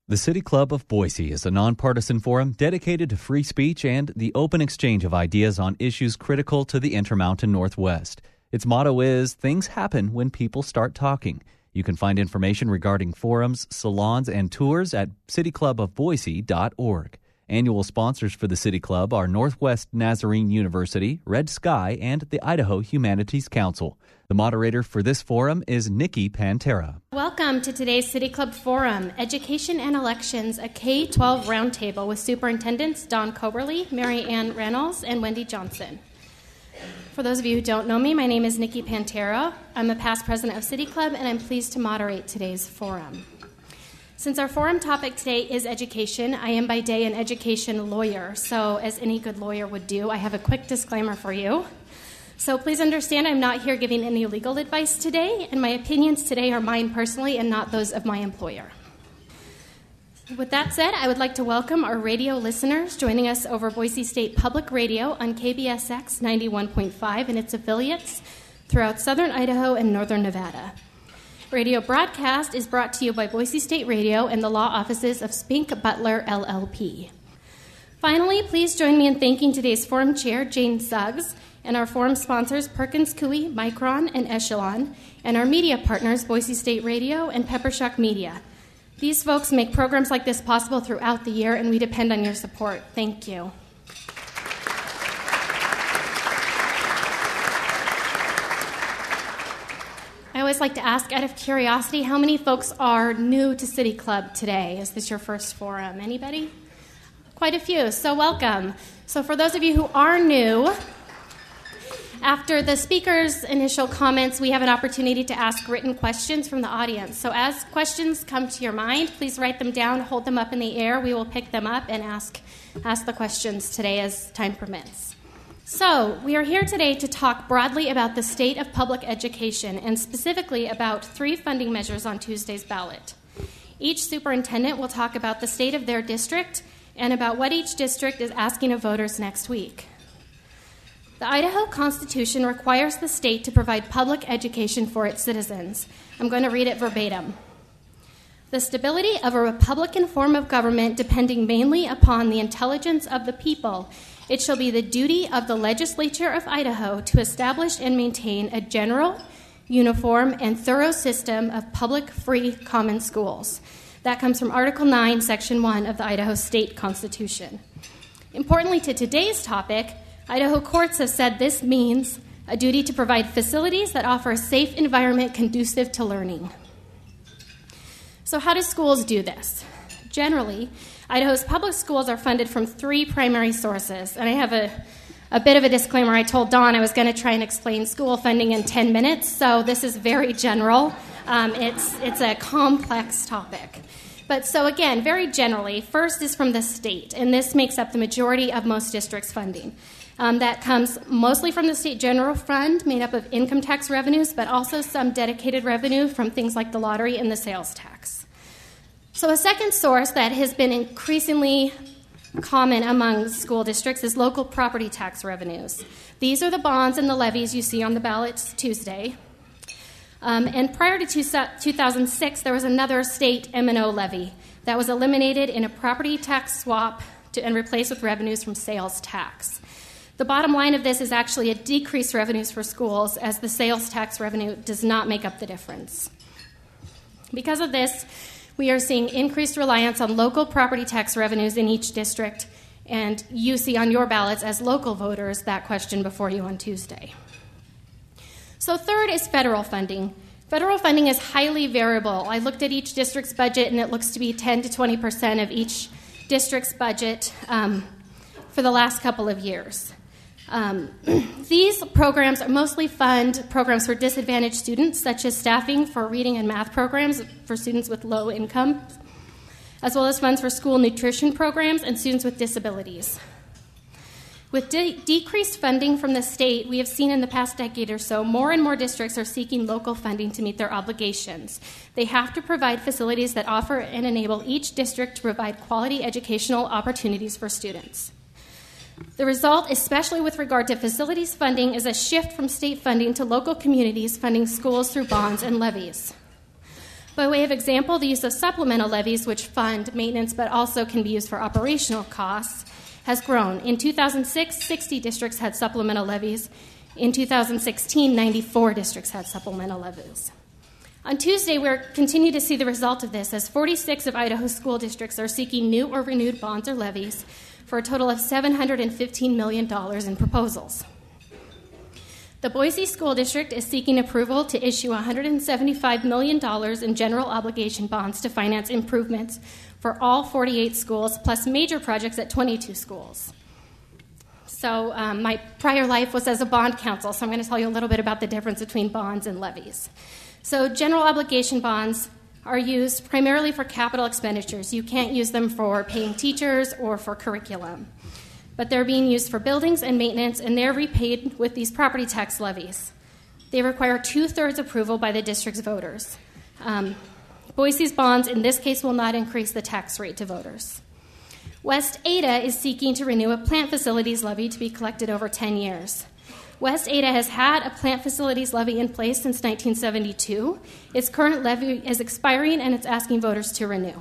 The City Club of Boise is a nonpartisan forum dedicated to free speech and the open exchange of ideas on issues critical to the Intermountain Northwest. Its motto is, "Things happen when people start talking." You can find information regarding forums, salons, and tours at cityclubofboise.org. Annual sponsors for the City Club are Northwest Nazarene University, Red Sky, and the Idaho Humanities Council. The moderator for this forum is Nikki Pantera. Welcome to today's City Club Forum, Education and Elections, a K-12 roundtable with Superintendents Don Coberly, Mary Ann Reynolds, and Wendy Johnson. For those of you who don't know me, my name is Nikki Pantera. I'm a past president of City Club, and I'm pleased to moderate today's forum. Since our forum topic today is education, I am by day an education lawyer, so as any good lawyer would do, I have a quick disclaimer for you. So please understand I'm not here giving any legal advice today, and my opinions today are mine personally and not those of my employer. With that said, I would like to welcome our radio listeners joining us over Boise State Public Radio on KBSX 91.5 and its affiliates throughout southern Idaho and northern Nevada. Radio broadcast is brought to you by Boise State Radio and the law offices of Spink Butler, LLP. Finally, please join me in thanking today's forum chair, Jane Suggs, and our forum sponsors, Perkins Coie, Micron, and Echelon, and our media partners, Boise State Radio and Peppershock Media. These folks make programs like this possible throughout the year, and we depend on your support. Thank you. I always like to ask, out of curiosity, how many folks are new to City Club today? Is this your first forum? Anybody? Quite a few, so welcome. So for those of you who are new, after the speaker's initial comments, we have an opportunity to ask written questions from the audience. So as questions come to your mind, please write them down, hold them up in the air. We will pick them up and ask the questions today as time permits. So we are here today to talk broadly about the state of public education and specifically about 3 funding measures on Tuesday's ballot. Each superintendent will talk about the state of their district and about what each district is asking of voters next week. The Idaho Constitution requires the state to provide public education for its citizens. I'm going to read it verbatim. The stability of a Republican form of government depending mainly upon the intelligence of the people, it shall be the duty of the legislature of Idaho to establish and maintain a general, uniform, and thorough system of public, free, common schools. That comes from Article 9, Section 1 of the Idaho State Constitution. Importantly to today's topic, Idaho courts have said this means a duty to provide facilities that offer a safe environment conducive to learning. So how do schools do this? Generally, Idaho's public schools are funded from 3 primary sources. And I have a bit of a disclaimer. I told Dawn I was going to try and explain school funding in 10 minutes, so this is very general. It's a complex topic. But so again, very generally, first is from the state, and this makes up the majority of most districts' funding. That comes mostly from the state general fund, made up of income tax revenues, but also some dedicated revenue from things like the lottery and the sales tax. So a second source that has been increasingly common among school districts is local property tax revenues. These are the bonds and the levies you see on the ballots Tuesday. And prior to 2006, there was another state M&O levy that was eliminated in a property tax swap and replaced with revenues from sales tax. The bottom line of this is actually a decreased revenues for schools as the sales tax revenue does not make up the difference. Because of this, we are seeing increased reliance on local property tax revenues in each district, and you see on your ballots as local voters that question before you on Tuesday. So third is federal funding. Federal funding is highly variable. I looked at each district's budget, and it looks to be 10 to 20% of each district's budget for the last couple of years. These programs mostly fund programs for disadvantaged students, such as staffing for reading and math programs for students with low income, as well as funds for school nutrition programs and students with disabilities. With decreased funding from the state, we have seen in the past decade or so, more and more districts are seeking local funding to meet their obligations. They have to provide facilities that offer and enable each district to provide quality educational opportunities for students. The result, especially with regard to facilities funding, is a shift from state funding to local communities funding schools through bonds and levies. By way of example, the use of supplemental levies, which fund maintenance but also can be used for operational costs, has grown. In 2006, 60 districts had supplemental levies. In 2016, 94 districts had supplemental levies. On Tuesday, we'll continue to see the result of this, as 46 of Idaho's school districts are seeking new or renewed bonds or levies for a total of $715 million in proposals. The Boise School District is seeking approval to issue $175 million in general obligation bonds to finance improvements for all 48 schools, plus major projects at 22 schools. So my prior life was as a bond counsel, so I'm going to tell you a little bit about the difference between bonds and levies. So general obligation bonds are used primarily for capital expenditures. You can't use them for paying teachers or for curriculum. But they're being used for buildings and maintenance, and they're repaid with these property tax levies. They require 2/3 approval by the district's voters. Boise's bonds, in this case, will not increase the tax rate to voters. West Ada is seeking to renew a plant facilities levy to be collected over 10 years. West Ada has had a plant facilities levy in place since 1972. Its current levy is expiring, and it's asking voters to renew.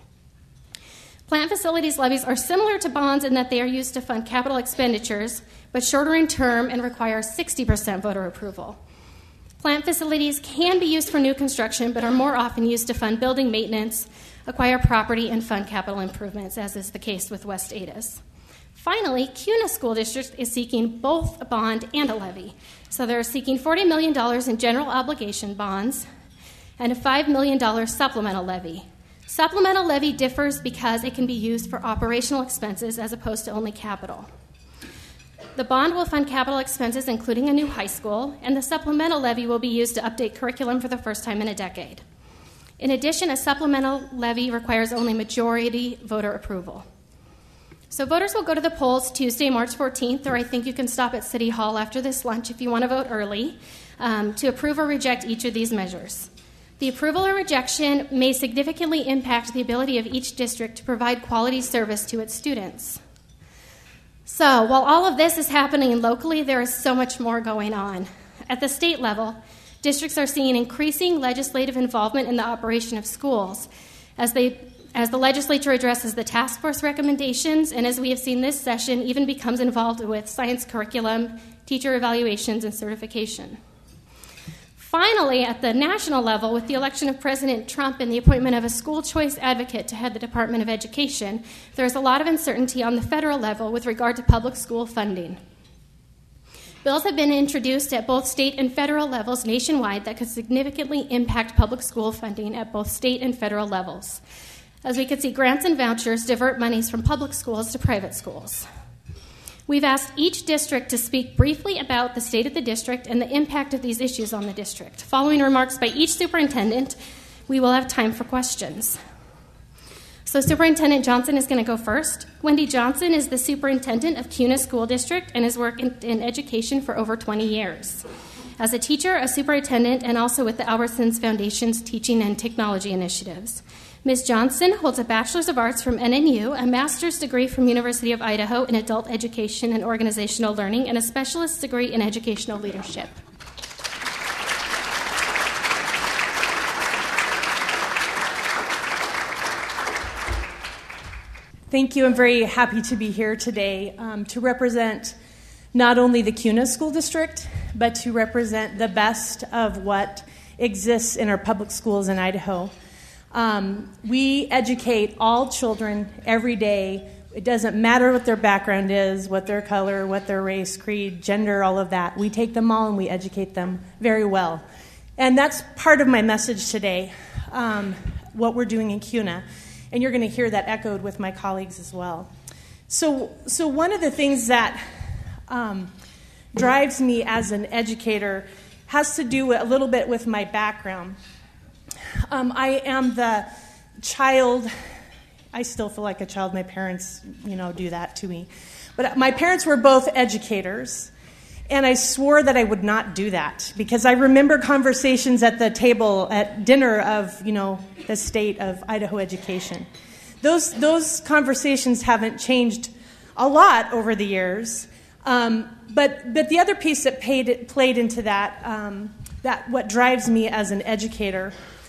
Plant facilities levies are similar to bonds in that they are used to fund capital expenditures, but shorter in term and require 60% voter approval. Plant facilities can be used for new construction, but are more often used to fund building maintenance, acquire property, and fund capital improvements, as is the case with West Ada's. Finally, CUNA School District is seeking both a bond and a levy. So they're seeking $40 million in general obligation bonds and a $5 million supplemental levy. Supplemental levy differs because it can be used for operational expenses as opposed to only capital. The bond will fund capital expenses, including a new high school, and the supplemental levy will be used to update curriculum for the first time in a decade. In addition, a supplemental levy requires only majority voter approval. So voters will go to the polls Tuesday, March 14th, or I think you can stop at City Hall after this lunch if you want to vote early, to approve or reject each of these measures. The approval or rejection may significantly impact the ability of each district to provide quality service to its students. So, while all of this is happening locally, there is so much more going on. At the state level, districts are seeing increasing legislative involvement in the operation of schools as the legislature addresses the task force recommendations, and as we have seen this session, even becomes involved with science curriculum, teacher evaluations, and certification. Finally, at the national level, with the election of President Trump and the appointment of a school choice advocate to head the Department of Education, there is a lot of uncertainty on the federal level with regard to public school funding. Bills have been introduced at both state and federal levels nationwide that could significantly impact public school funding at both state and federal levels. As we could see, grants and vouchers divert monies from public schools to private schools. We've asked each district to speak briefly about the state of the district and the impact of these issues on the district. Following remarks by each superintendent, we will have time for questions. So Superintendent Johnson is going to go first. Wendy Johnson is the superintendent of CUNA School District and has worked in education for over 20 years. As a teacher, a superintendent, and also with the Albertsons Foundation's teaching and technology initiatives. Ms. Johnson holds a Bachelor's of Arts from NNU, a master's degree from University of Idaho in adult education and organizational learning, and a specialist degree in educational leadership. Thank you. I'm very happy to be here today to represent not only the CUNA School District, but to represent the best of what exists in our public schools in Idaho. We educate all children every day. It doesn't matter what their background is, what their color, what their race, creed, gender, all of that. We take them all and we educate them very well. And that's part of my message today, what we're doing in CUNA. And you're going to hear that echoed with my colleagues as well. So one of the things that drives me as an educator has to do a little bit with my background. I am the child. I still feel like a child. My parents, do that to me. But my parents were both educators, and I swore that I would not do that because I remember conversations at the table at dinner of, the state of Idaho education. Those conversations haven't changed a lot over the years. But the other piece that played into that what drives me as an educator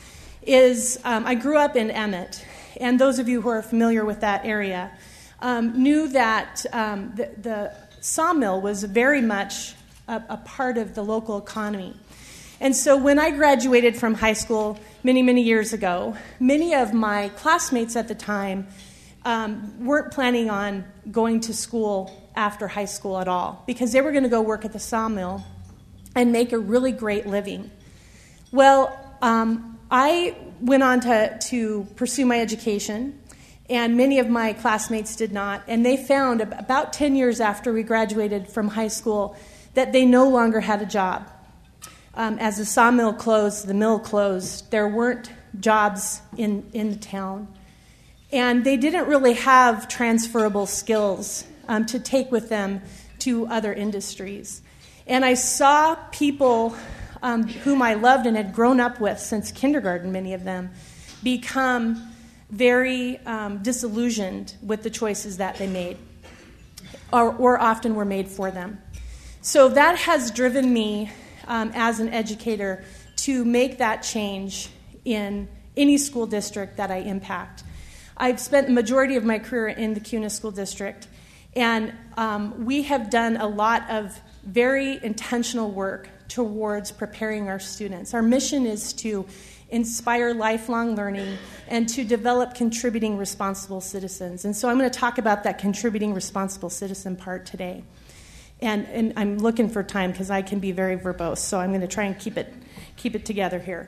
is I grew up in Emmett, and those of you who are familiar with that area knew that the sawmill was very much a part of the local economy. And so when I graduated from high school many, many years ago, many of my classmates at the time weren't planning on going to school after high school at all, because they were going to go work at the sawmill and make a really great living. Well, I went on to pursue my education, and many of my classmates did not, and they found about 10 years after we graduated from high school that they no longer had a job. As the sawmill closed, the mill closed, there weren't jobs in the town. And they didn't really have transferable skills to take with them to other industries. And I saw people whom I loved and had grown up with since kindergarten, many of them, become very disillusioned with the choices that they made, or often were made for them. So that has driven me as an educator to make that change in any school district that I impact. I've spent the majority of my career in the CUNA School District, and we have done a lot of very intentional work towards preparing our students. Our mission is to inspire lifelong learning and to develop contributing responsible citizens. And so I'm going to talk about that contributing responsible citizen part today. And I'm looking for time because I can be very verbose, so I'm going to try and keep it together here.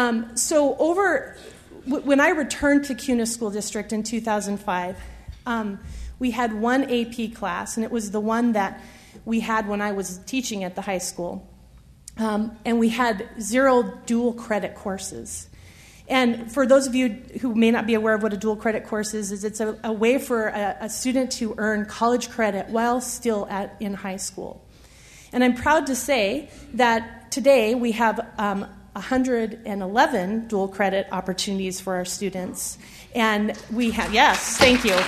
When I returned to CUNA School District in 2005, we had one AP class, and it was the one that we had when I was teaching at the high school. And we had 0 dual credit courses. And for those of you who may not be aware of what a dual credit course is it's a way for a student to earn college credit while still in high school. And I'm proud to say that today we have 111 dual credit opportunities for our students. And we have, yes, thank you.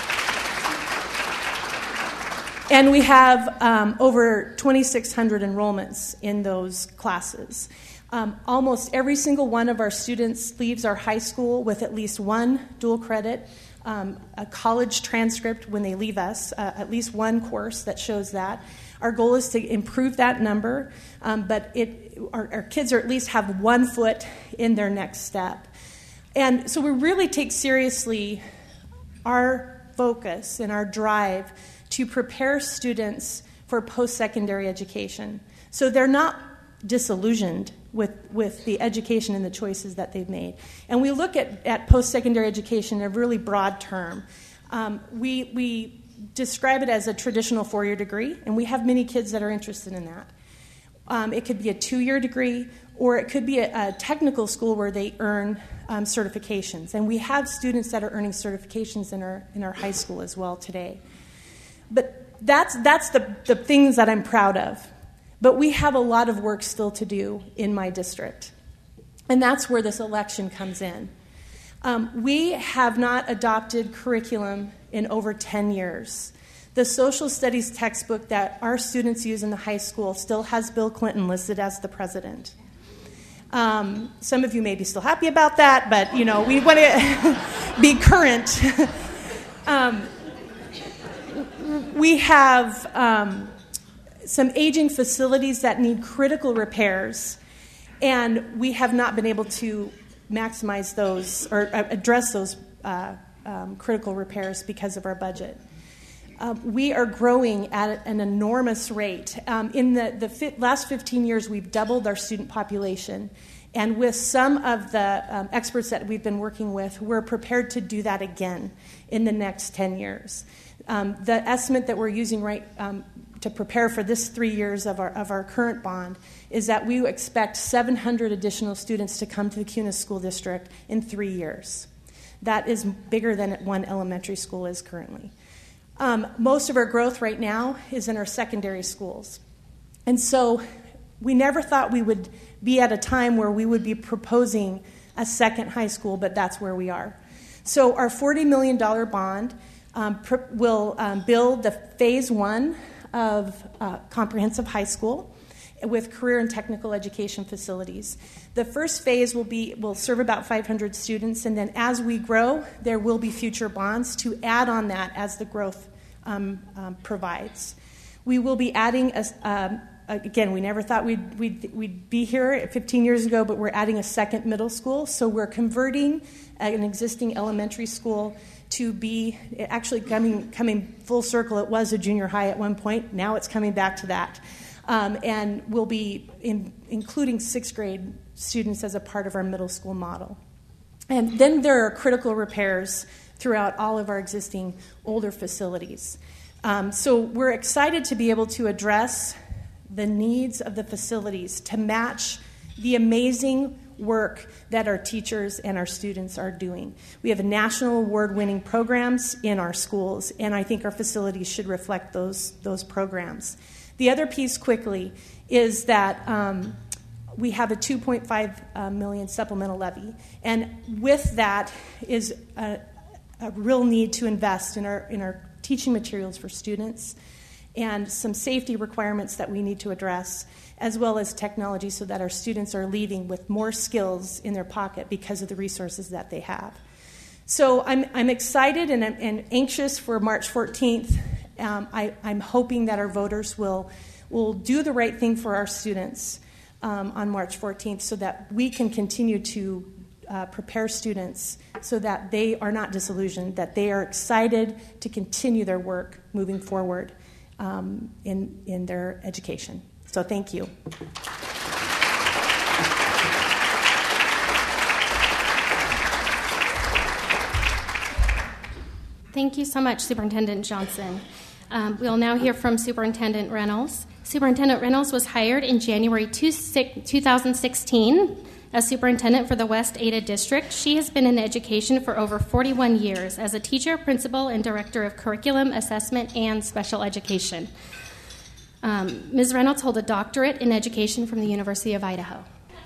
And we have over 2,600 enrollments in those classes. Almost every single one of our students leaves our high school with at least one dual credit, a college transcript when they leave us, at least one course that shows that. Our goal is to improve that number, but our kids are at least have one foot in their next step. And so we really take seriously our focus and our drive to prepare students for post-secondary education. So they're not disillusioned with the education and the choices that they've made. And we look at post-secondary education in a really broad term. We describe it as a traditional 4-year degree, and we have many kids that are interested in that. It could be a 2-year degree, or it could be a technical school where they earn certifications. And we have students that are earning certifications in our high school as well today. But that's the things that I'm proud of. But we have a lot of work still to do in my district. And that's where this election comes in. We have not adopted curriculum in over 10 years. The social studies textbook that our students use in the high school still has Bill Clinton listed as the president. Some of you may be still happy about that, but we want to be current. We have some aging facilities that need critical repairs, and we have not been able to maximize those or address those critical repairs because of our budget. We are growing at an enormous rate. In the last 15 years, we've doubled our student population, and with some of the experts that we've been working with, we're prepared to do that again in the next 10 years. The estimate that we're using to prepare for this 3 years of our current bond is that we expect 700 additional students to come to the CUNA School District in 3 years. That is bigger than one elementary school is currently. Most of our growth right now is in our secondary schools. And so we never thought we would be at a time where we would be proposing a second high school, but that's where we are. So our $40 million bond will build the phase 1 of comprehensive high school, with career and technical education facilities. The first phase will serve about 500 students, and then as we grow, there will be future bonds to add on that as the growth provides. We will be adding, again, we never thought we'd be here 15 years ago, but we're adding a second middle school, so we're converting an existing elementary school to be actually coming full circle. It was a junior high at one point. Now it's coming back to that. And we'll be including 6th grade students as a part of our middle school model. And then there are critical repairs throughout all of our existing older facilities. So we're excited to be able to address the needs of the facilities to match the amazing work that our teachers and our students are doing. We have national award-winning programs in our schools, and I think our facilities should reflect those programs. The other piece quickly is that we have a $2.5 million supplemental levy, and with that is a real need to invest in our teaching materials for students and some safety requirements that we need to address, as well as technology so that our students are leaving with more skills in their pocket because of the resources that they have. So I'm excited and I'm anxious for March 14th. I'm hoping that our voters will do the right thing for our students on March 14th so that we can continue to prepare students so that they are not disillusioned, that they are excited to continue their work moving forward in their education. So thank you. Thank you so much, Superintendent Johnson. We'll now hear from Superintendent Reynolds. Superintendent Reynolds was hired in January 2016 as superintendent for the West Ada District. She has been in education for over 41 years as a teacher, principal, and director of curriculum, assessment, and special education. Ms. Reynolds holds a doctorate in education from the University of Idaho.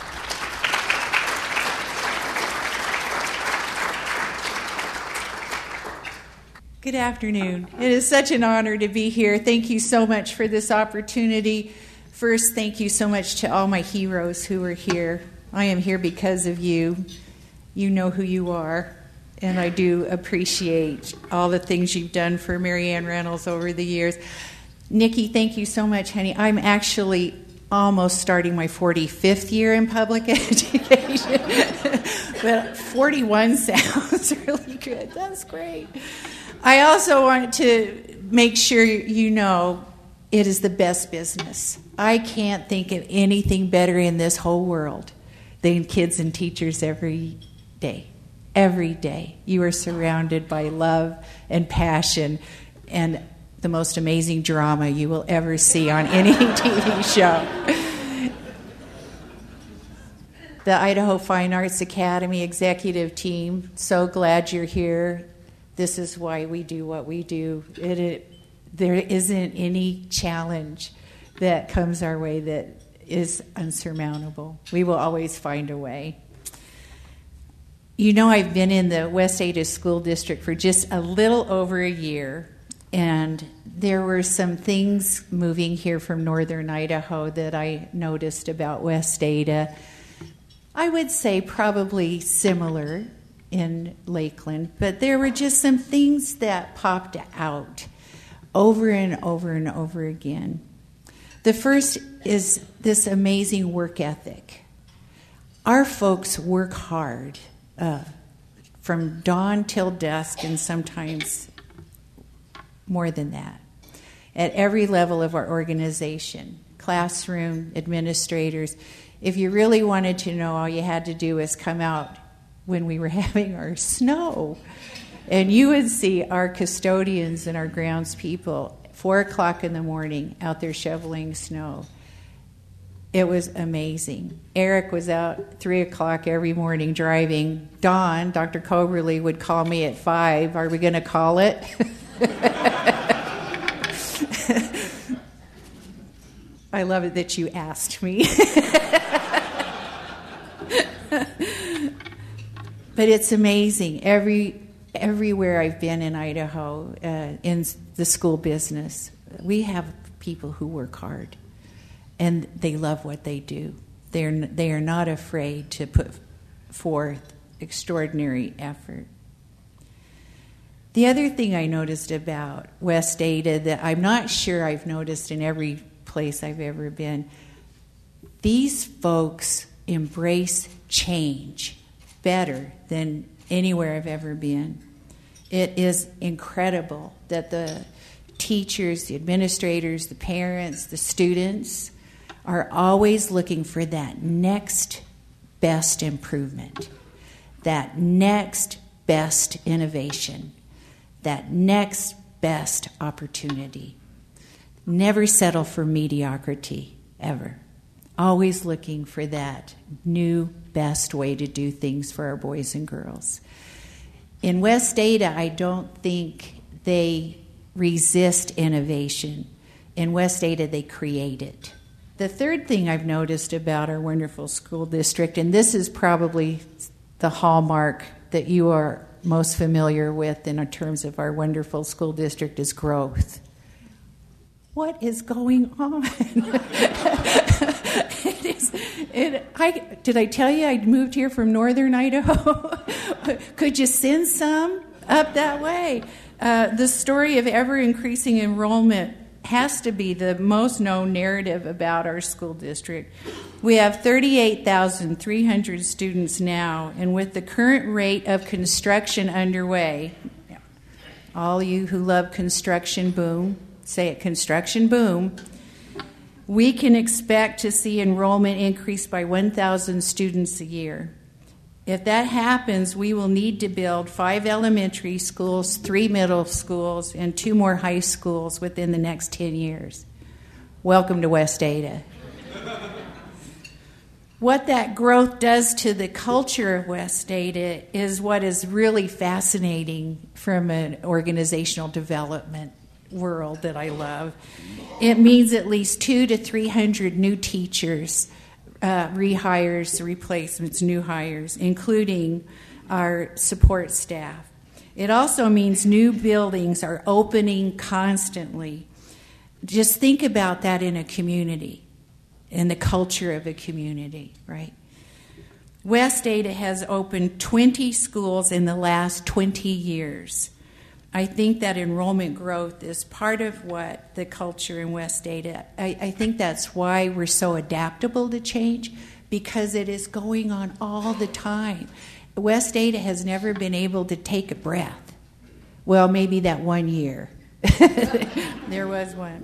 Good afternoon. It is such an honor to be here. Thank you so much for this opportunity. First, thank you so much to all my heroes who are here. I am here because of you. You know who you are, and I do appreciate all the things you've done for Mary Ann Reynolds over the years. Nikki, thank you so much, honey. I'm actually almost starting my 45th year in public education, but 41 sounds really good. That's great. I also want to make sure you know it is the best business. I can't think of anything better in this whole world than kids and teachers every day. Every day. You are surrounded by love and passion and the most amazing drama you will ever see on any TV show. The Idaho Fine Arts Academy executive team, so glad you're here. This is why we do what we do. There isn't any challenge that comes our way that is unsurmountable. We will always find a way. You know, I've been in the West Ada School District for just a little over a year, and there were some things moving here from northern Idaho that I noticed about West Ada. I would say probably similar in Lakeland, but there were just some things that popped out over and over and over again. The first is this amazing work ethic. Our folks work hard from dawn till dusk, and sometimes more than that, at every level of our organization, classroom, administrators. If you really wanted to know, all you had to do was come out when we were having our snow, and you would see our custodians and our grounds people 4 o'clock in the morning out there shoveling snow. It was amazing. Eric was out 3 o'clock every morning driving. Dawn, Dr. Coberly, would call me at 5. Are we going to call it? I love it that you asked me. But it's amazing. Everywhere I've been in Idaho, in the school business, we have people who work hard. and they love what they do. They are not afraid to put forth extraordinary effort. The other thing I noticed about West Ada that I'm not sure I've noticed in every place I've ever been, these folks embrace change better than anywhere I've ever been. It is incredible that the teachers, the administrators, the parents, the students are always looking for that next best improvement, that next best innovation, that next best opportunity. Never settle for mediocrity, ever. Always looking for that new best way to do things for our boys and girls. In West Ada, I don't think they resist innovation. In West Ada, they create it. The third thing I've noticed about our wonderful school district, and this is probably the hallmark that you are most familiar with in terms of our wonderful school district, is growth. What is going on? Did I tell you I moved here from northern Idaho? Could you send some up that way? The story of ever-increasing enrollment has to be the most known narrative about our school district. We have 38,300 students now, and with the current rate of construction underway, all you who love construction boom, say it, construction boom, we can expect to see enrollment increase by 1,000 students a year. If that happens, we will need to build 5 elementary schools, 3 middle schools, and 2 more high schools within the next 10 years. Welcome to West Ada. What that growth does to the culture of West Ada is what is really fascinating from an organizational development world that I love. It means at least 200 to 300 new teachers, rehires, replacements, new hires, including our support staff. It also means new buildings are opening constantly. Just think about that in a community, in the culture of a community, right? West Ada has opened 20 schools in the last 20 years. I think that enrollment growth is part of what the culture in West Ada, I think that's why we're so adaptable to change, because it is going on all the time. West Ada has never been able to take a breath. Well, maybe that one year. There was one.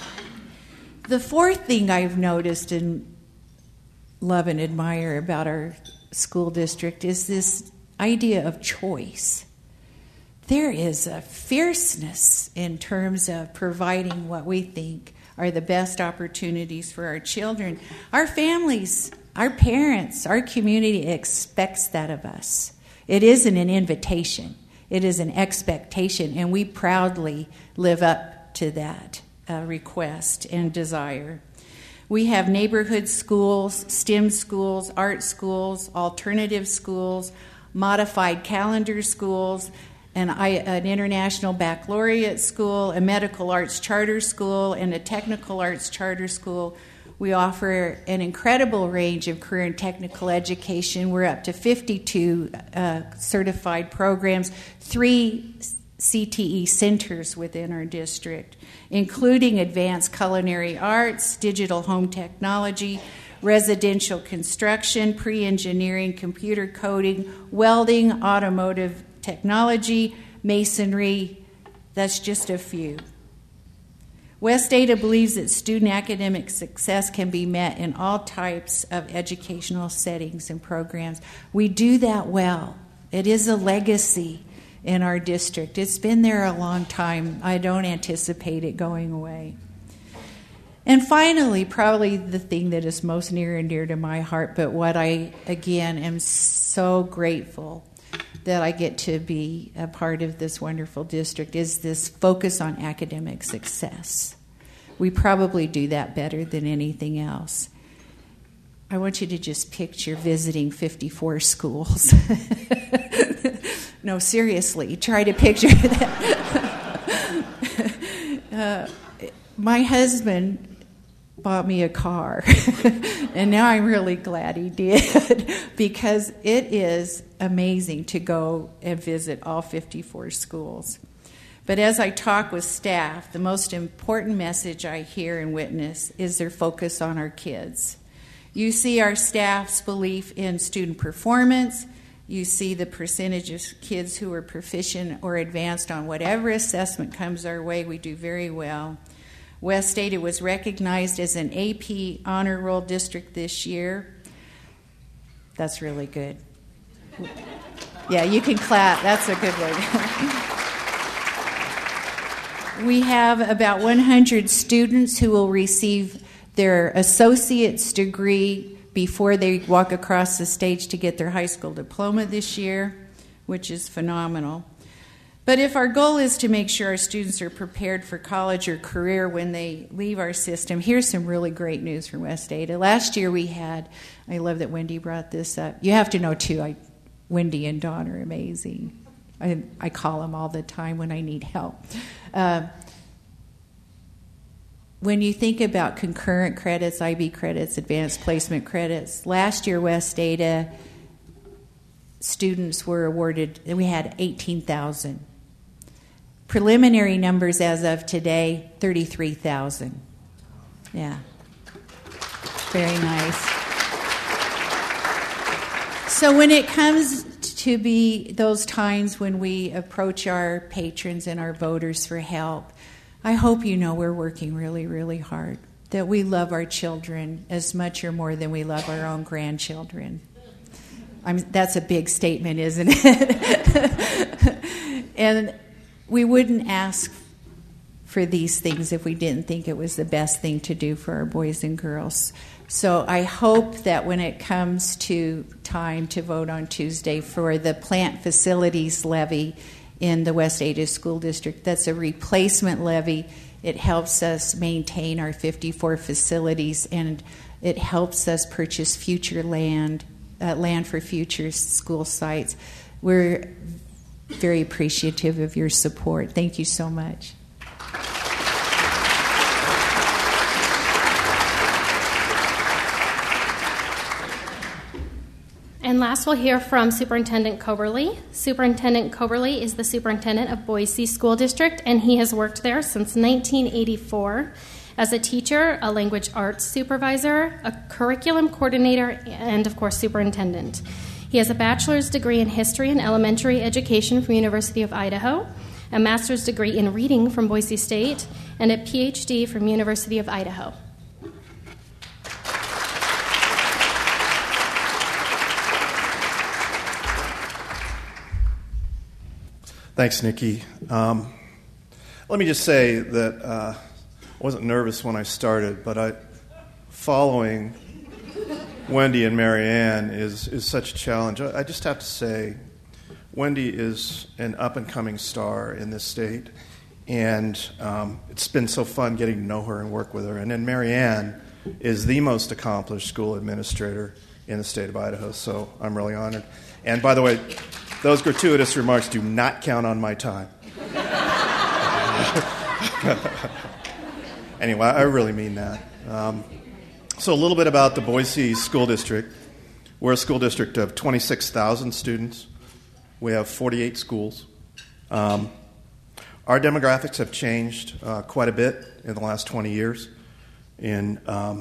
The fourth thing I've noticed and love and admire about our school district is this idea of choice. There is a fierceness in terms of providing what we think are the best opportunities for our children. Our families, our parents, our community expects that of us. It isn't an invitation. It is an expectation, and we proudly live up to that request and desire. We have neighborhood schools, STEM schools, art schools, alternative schools, modified calendar schools, an international baccalaureate school, a medical arts charter school, and a technical arts charter school. We offer an incredible range of career and technical education. We're up to 52 certified programs, 3 CTE centers within our district, including advanced culinary arts, digital home technology, residential construction, pre-engineering, computer coding, welding, automotive technology, masonry. That's just a few. West Ada believes that student academic success can be met in all types of educational settings and programs. We do that well. It is a legacy in our district. It's been there a long time. I don't anticipate it going away. And finally, probably the thing that is most near and dear to my heart, but what I, again, am so grateful that I get to be a part of this wonderful district, is this focus on academic success. We probably do that better than anything else. I want you to just picture visiting 54 schools. No, seriously, try to picture that. My husband bought me a car. And now I'm really glad he did, because it is amazing to go and visit all 54 schools. But as I talk with staff, the most important message I hear and witness is their focus on our kids. You see our staff's belief in student performance. You see the percentage of kids who are proficient or advanced on whatever assessment comes our way. We do very well. West Ada was recognized as an AP Honor Roll district this year. That's really good. Yeah, you can clap. That's a good one. We have about 100 students who will receive their associate's degree before they walk across the stage to get their high school diploma this year, which is phenomenal. But if our goal is to make sure our students are prepared for college or career when they leave our system, here's some really great news from West Ada. Last year we had, I love that Wendy brought this up. You have to know, too, Wendy and Dawn are amazing. I call them all the time when I need help. When you think about concurrent credits, IB credits, advanced placement credits, last year West Ada students were awarded, we had 18,000. Preliminary numbers as of today, 33,000. Yeah. Very nice. So when it comes to be those times when we approach our patrons and our voters for help, I hope you know we're working really, really hard, that we love our children as much or more than we love our own grandchildren. That's a big statement, isn't it? And we wouldn't ask for these things if we didn't think it was the best thing to do for our boys and girls. So I hope that when it comes to time to vote on Tuesday for the plant facilities levy in the West Ada School District, that's a replacement levy. It helps us maintain our 54 facilities, and it helps us purchase future land for future school sites. We're very appreciative of your support. Thank you so much. And last, we'll hear from Superintendent Coberly. Superintendent Coberly is the superintendent of Boise School District, and he has worked there since 1984 as a teacher, a language arts supervisor, a curriculum coordinator, and, of course, superintendent. He has a bachelor's degree in history and elementary education from University of Idaho, a master's degree in reading from Boise State, and a PhD from University of Idaho. Thanks, Nikki. Let me just say that I wasn't nervous when I started, but following Wendy and Marianne is such a challenge. I just have to say, Wendy is an up-and-coming star in this state, and it's been so fun getting to know her and work with her. And then Marianne is the most accomplished school administrator in the state of Idaho, so I'm really honored. And by the way, those gratuitous remarks do not count on my time. Anyway, I really mean that. So a little bit about the Boise School District. We're a school district of 26,000 students. We have 48 schools. Our demographics have changed quite a bit in the last 20 years. In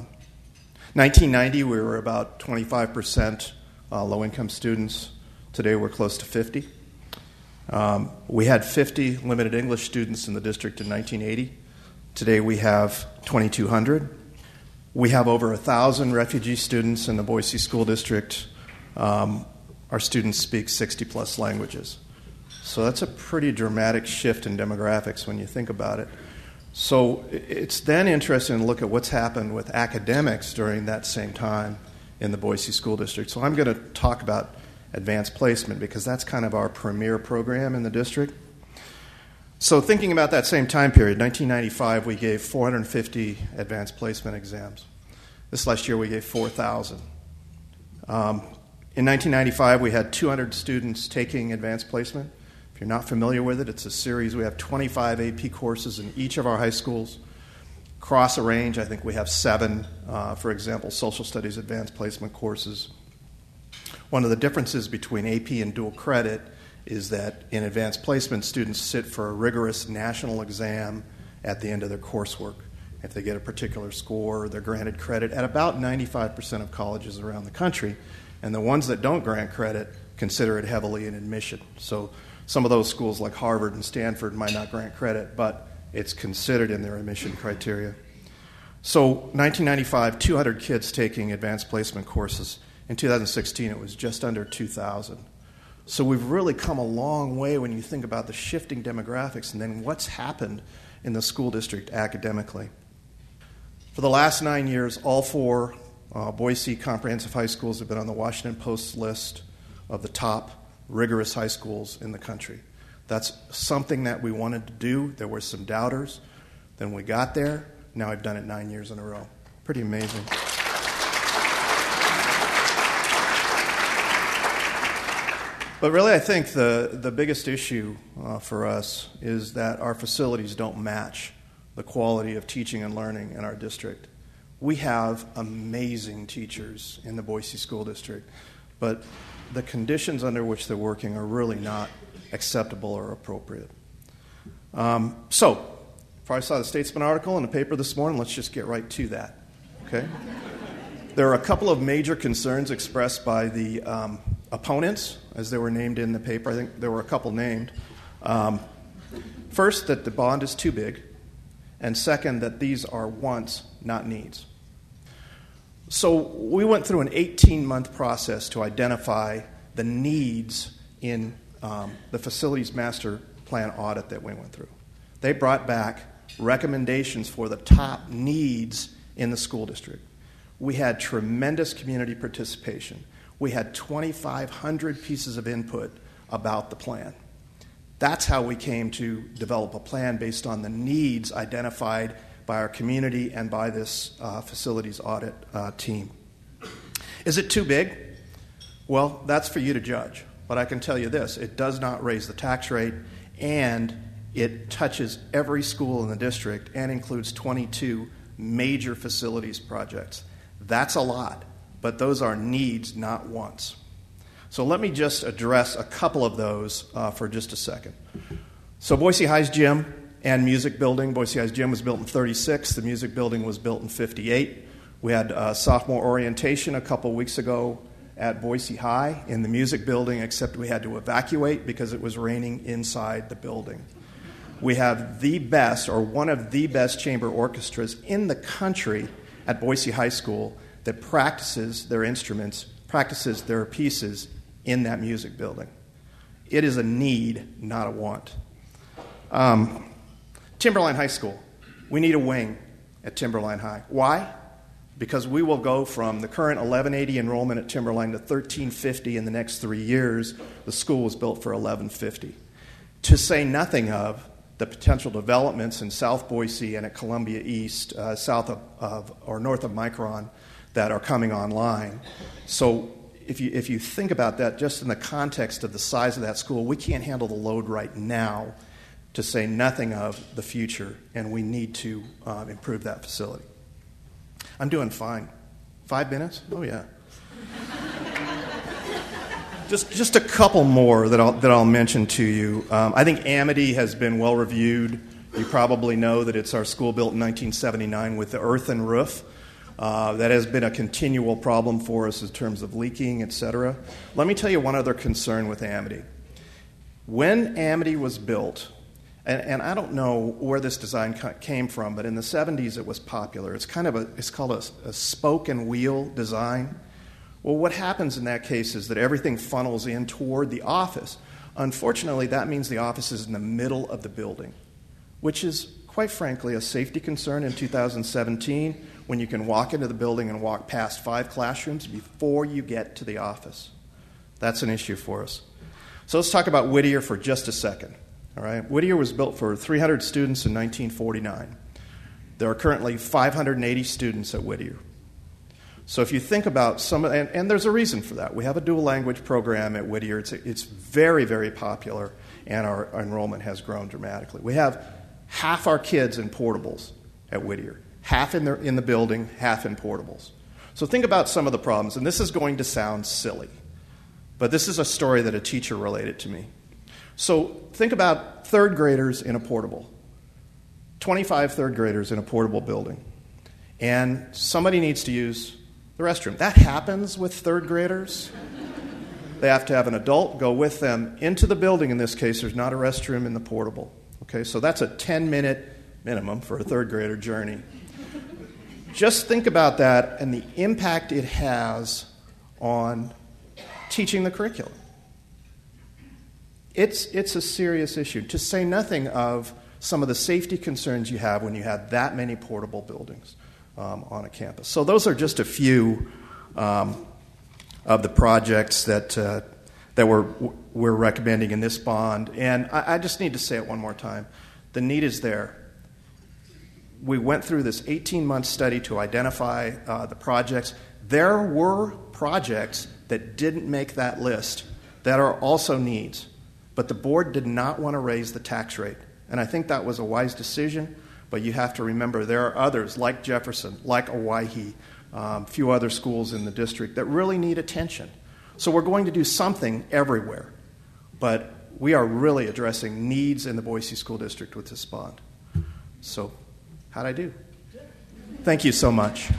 1990, we were about 25% low-income students. Today we're close to 50. We had 50 limited English students in the district in 1980. Today we have 2,200. We have over 1,000 refugee students in the Boise School District. Our students speak 60-plus languages. So that's a pretty dramatic shift in demographics when you think about it. So it's then interesting to look at what's happened with academics during that same time in the Boise School District. So I'm going to talk about advanced placement because that's kind of our premier program in the district. So thinking about that same time period, 1995, we gave 450 advanced placement exams. This last year we gave 4,000. In 1995, we had 200 students taking advanced placement. If you're not familiar with it, it's a series. We have 25 AP courses in each of our high schools. Across a range, I think we have 7, for example, social studies advanced placement courses. One of the differences between AP and dual credit is that in advanced placement, students sit for a rigorous national exam at the end of their coursework. If they get a particular score, they're granted credit at about 95% of colleges around the country. And the ones that don't grant credit consider it heavily in admission. So some of those schools like Harvard and Stanford might not grant credit, but it's considered in their admission criteria. So 1995, 200 kids taking advanced placement courses. In 2016, it was just under 2,000. So we've really come a long way when you think about the shifting demographics and then what's happened in the school district academically. For the last 9 years, all 4 Boise comprehensive high schools have been on the Washington Post's list of the top rigorous high schools in the country. That's something that we wanted to do. There were some doubters. Then we got there. Now I've done it 9 years in a row. Pretty amazing. But really, I think the biggest issue for us is that our facilities don't match the quality of teaching and learning in our district. We have amazing teachers in the Boise School District, but the conditions under which they're working are really not acceptable or appropriate. So, probably saw the Statesman article in the paper this morning. Let's just get right to that. Okay? There are a couple of major concerns expressed by the opponents, as they were named in the paper. I think there were a couple named. First, that the bond is too big, and second, that these are wants, not needs. So we went through an 18-month process to identify the needs in the facilities master plan audit that we went through. They brought back recommendations for the top needs in the school district. We had tremendous community participation. We had 2,500 pieces of input about the plan. That's how we came to develop a plan based on the needs identified by our community and by this facilities audit team. Is it too big? Well, that's for you to judge. But I can tell you this, it does not raise the tax rate, and it touches every school in the district and includes 22 major facilities projects. That's a lot, but those are needs, not wants. So let me just address a couple of those for just a second. So Boise High's gym and music building. Boise High's gym was built in 1936. The music building was built in 1958. We had sophomore orientation a couple weeks ago at Boise High in the music building, except we had to evacuate because it was raining inside the building. We have the best, or one of the best, chamber orchestras in the country at Boise High School that practices their instruments, practices their pieces in that music building. It is a need, not a want. Timberline High School. We need a wing at Timberline High. Why? Because we will go from the current 1180 enrollment at Timberline to 1350 in the next 3 years. The school was built for 1150. To say nothing of the potential developments in South Boise and at Columbia East, south of or north of Micron, that are coming online. So if you think about that just in the context of the size of that school, we can't handle the load right now, to say nothing of the future, and we need to improve that facility. I'm doing fine. 5 minutes? Oh, yeah. Just a couple more that I'll mention to you. I think Amity has been well reviewed. You probably know that it's our school built in 1979 with the earthen roof. That has been a continual problem for us in terms of leaking, et cetera. Let me tell you one other concern with Amity. When Amity was built, and I don't know where this design came from, but in the 70s it was popular. It's called a spoke and wheel design. Well, what happens in that case is that everything funnels in toward the office. Unfortunately, that means the office is in the middle of the building, which is, quite frankly, a safety concern in 2017 when you can walk into the building and walk past 5 classrooms before you get to the office. That's an issue for us. So let's talk about Whittier for just a second. All right, Whittier was built for 300 students in 1949. There are currently 580 students at Whittier. So if you think about and there's a reason for that. We have a dual language program at Whittier. It's very, very popular, and our enrollment has grown dramatically. We have half our kids in portables at Whittier. half in the building, half in portables. So think about some of the problems, and this is going to sound silly, but this is a story that a teacher related to me. So think about third graders in a portable, 25 third graders in a portable building, and somebody needs to use the restroom. That happens with third graders. They have to have an adult go with them into the building. In this case, there's not a restroom in the portable. Okay, so that's a 10-minute minimum for a third grader journey. Just think about that and the impact it has on teaching the curriculum. It's a serious issue, to say nothing of some of the safety concerns you have when you have that many portable buildings on a campus. So those are just a few of the projects that we're recommending in this bond. And I just need to say it one more time. The need is there. We went through this 18-month study to identify the projects. There were projects that didn't make that list that are also needs, but the board did not want to raise the tax rate. And I think that was a wise decision, but you have to remember there are others like Jefferson, like Owyhee, a few other schools in the district that really need attention. So we're going to do something everywhere, but we are really addressing needs in the Boise School District with this bond. So how'd I do? Thank you so much.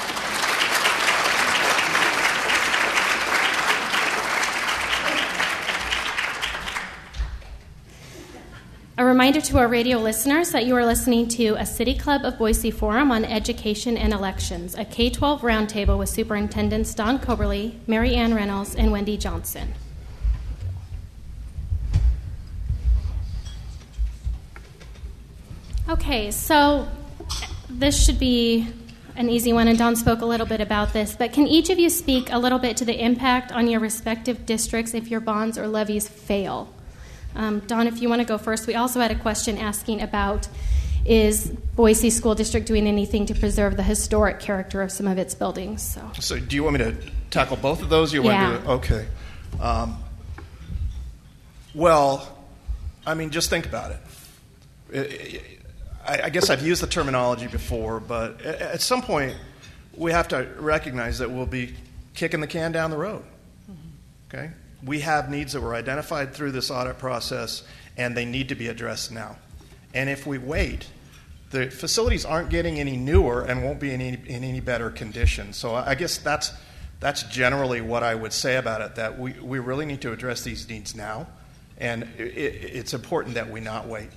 A reminder to our radio listeners that you are listening to a City Club of Boise Forum on Education and Elections, a K-12 roundtable with Superintendents Don Coberly, Mary Ann Reynolds, and Wendy Johnson. Okay, so this should be an easy one, and Don spoke a little bit about this, but can each of you speak a little bit to the impact on your respective districts if your bonds or levies fail? Don, if you want to go first. We also had a question asking about, is Boise School District doing anything to preserve the historic character of some of its buildings? So do you want me to tackle both of those? Okay. Well, I mean, just think about it. I guess I've used the terminology before, but at some point we have to recognize that we'll be kicking the can down the road. Okay? We have needs that were identified through this audit process, and they need to be addressed now. And if we wait, the facilities aren't getting any newer and won't be in any better condition. So I guess that's generally what I would say about it, that we really need to address these needs now, and it's important that we not wait.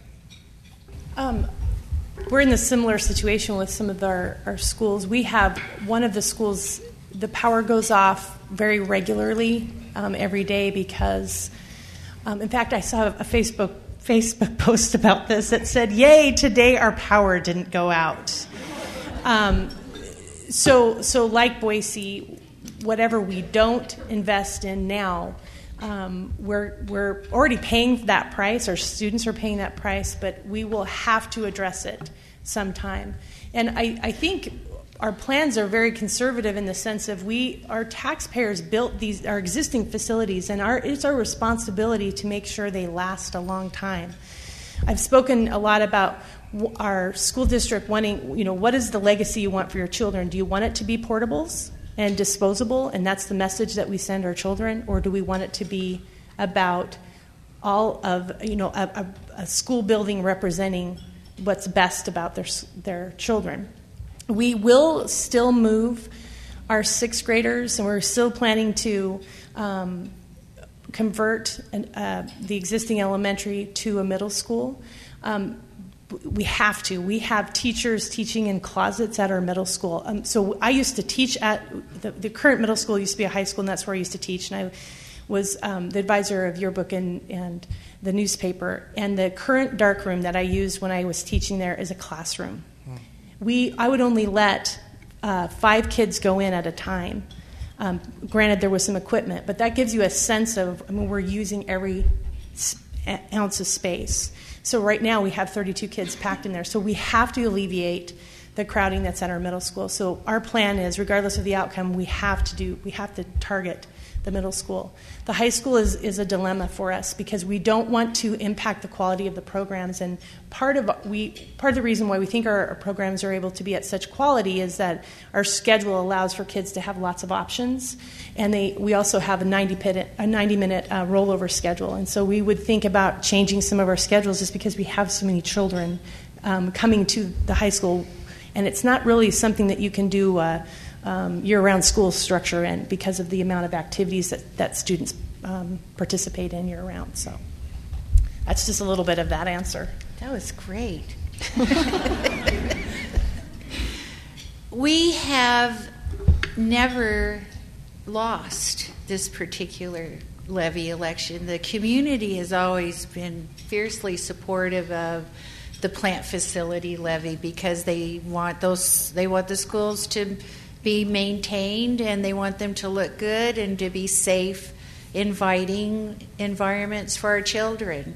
We're in a similar situation with some of our schools. We have one of the schools, the power goes off very regularly every day because, in fact, I saw a Facebook post about this that said, "Yay, today our power didn't go out." So like Boise, whatever we don't invest in now, we're already paying that price. Our students are paying that price, but we will have to address it sometime. And I think our plans are very conservative in the sense of our taxpayers built our existing facilities, and it's our responsibility to make sure they last a long time. I've spoken a lot about our school district wanting, what is the legacy you want for your children? Do you want it to be portables and disposable, and that's the message that we send our children, or do we want it to be about all of, a school building representing what's best about their children? We will still move our sixth graders, and we're still planning to convert the existing elementary to a middle school. We have to. We have teachers teaching in closets at our middle school. So I used to teach at the current middle school used to be a high school, and that's where I used to teach. And I was the advisor of yearbook and the newspaper. And the current darkroom that I used when I was teaching there is a classroom. I would only let 5 kids go in at a time. Granted, there was some equipment, but that gives you a sense of, we're using every ounce of space. So right now we have 32 kids packed in there. So we have to alleviate the crowding that's at our middle school. So our plan is, regardless of the outcome, we have to target the middle school. The high school is a dilemma for us because we don't want to impact the quality of the programs. And part of the reason why we think our programs are able to be at such quality is that our schedule allows for kids to have lots of options, and we also have a 90-minute rollover schedule. And so we would think about changing some of our schedules just because we have so many children coming to the high school, and it's not really something that you can do year-round school structure in because of the amount of activities that students participate in year-round. So that's just a little bit of that answer. That was great. We have never lost this particular levy election. The community has always been fiercely supportive of the plant facility levy because they want the schools to be maintained, and they want them to look good and to be safe, inviting environments for our children.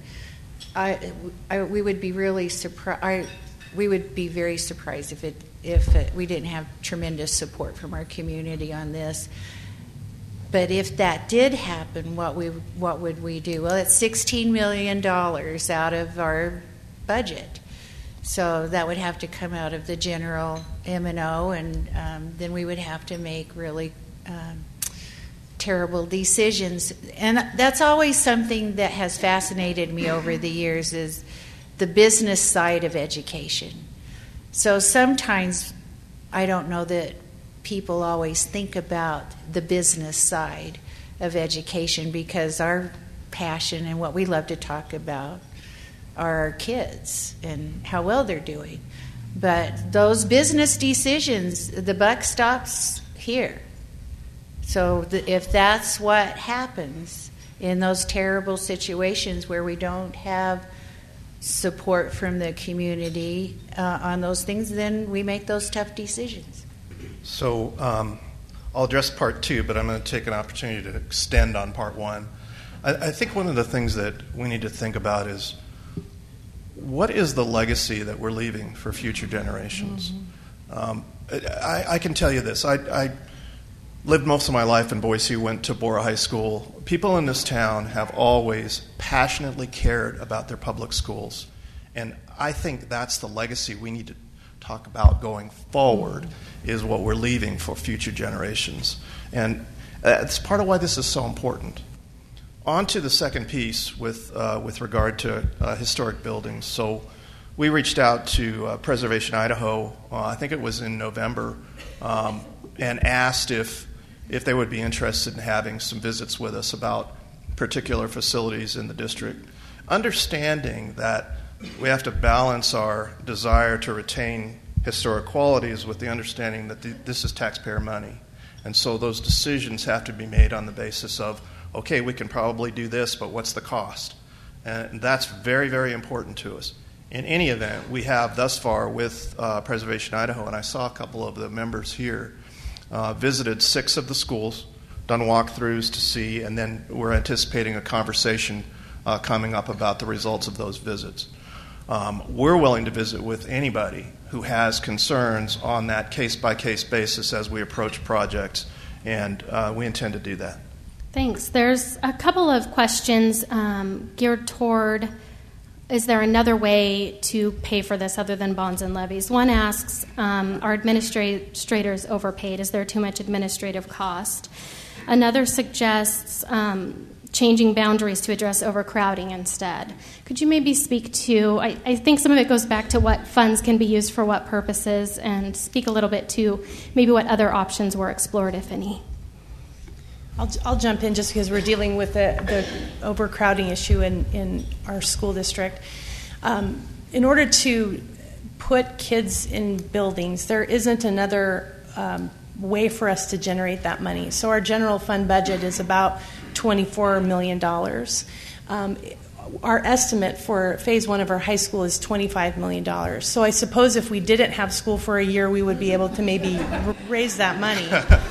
We would be really surprised. We would be very surprised if we didn't have tremendous support from our community on this. But if that did happen, what would we do? Well, it's $16 million out of our budget. So that would have to come out of the general M&O, and then we would have to make really terrible decisions. And that's always something that has fascinated me over the years is the business side of education. So sometimes I don't know that people always think about the business side of education because our passion and what we love to talk about are our kids and how well they're doing. But those business decisions, the buck stops here. So if that's what happens in those terrible situations where we don't have support from the community on those things, then we make those tough decisions. So I'll address part two, but I'm going to take an opportunity to extend on part one. I think one of the things that we need to think about is what is the legacy that we're leaving for future generations? Mm-hmm. I can tell you this. I lived most of my life in Boise, went to Bora High School. People in this town have always passionately cared about their public schools. And I think that's the legacy we need to talk about going forward, is what we're leaving for future generations. And it's part of why this is so important. On to the second piece with regard to historic buildings. So we reached out to Preservation Idaho, I think it was in November, and asked if they would be interested in having some visits with us about particular facilities in the district, understanding that we have to balance our desire to retain historic qualities with the understanding that this is taxpayer money. And so those decisions have to be made on the basis of, okay, we can probably do this, but what's the cost? And that's very, very important to us. In any event, we have thus far with Preservation Idaho, and I saw a couple of the members here, visited 6 of the schools, done walkthroughs to see, and then we're anticipating a conversation coming up about the results of those visits. We're willing to visit with anybody who has concerns on that case-by-case basis as we approach projects, and we intend to do that. Thanks. There's a couple of questions geared toward, is there another way to pay for this other than bonds and levies? One asks, are administrators overpaid? Is there too much administrative cost? Another suggests changing boundaries to address overcrowding instead. Could you maybe speak to, I think some of it goes back to what funds can be used for what purposes, and speak a little bit to maybe what other options were explored, if any? I'll jump in just because we're dealing with the overcrowding issue in our school district. In order to put kids in buildings, there isn't another way for us to generate that money. So our general fund budget is about $24 million. Our estimate for phase 1 of our high school is $25 million. So I suppose if we didn't have school for a year, we would be able to maybe raise that money.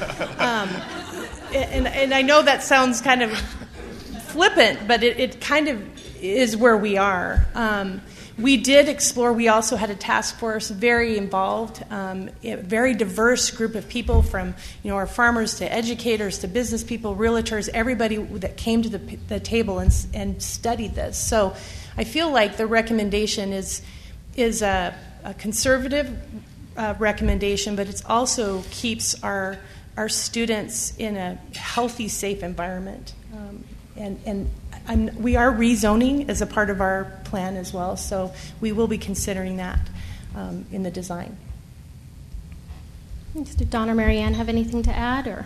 And I know that sounds kind of flippant, but it kind of is where we are. we did explore. We also had a task force, very involved, a very diverse group of people, from our farmers to educators to business people, realtors, everybody that came to the table and studied this. So I feel like the recommendation is a conservative recommendation, but it also keeps our students in a healthy, safe environment. And we are rezoning as a part of our plan as well, so we will be considering that in the design. Did Don or Marianne have anything to add? Or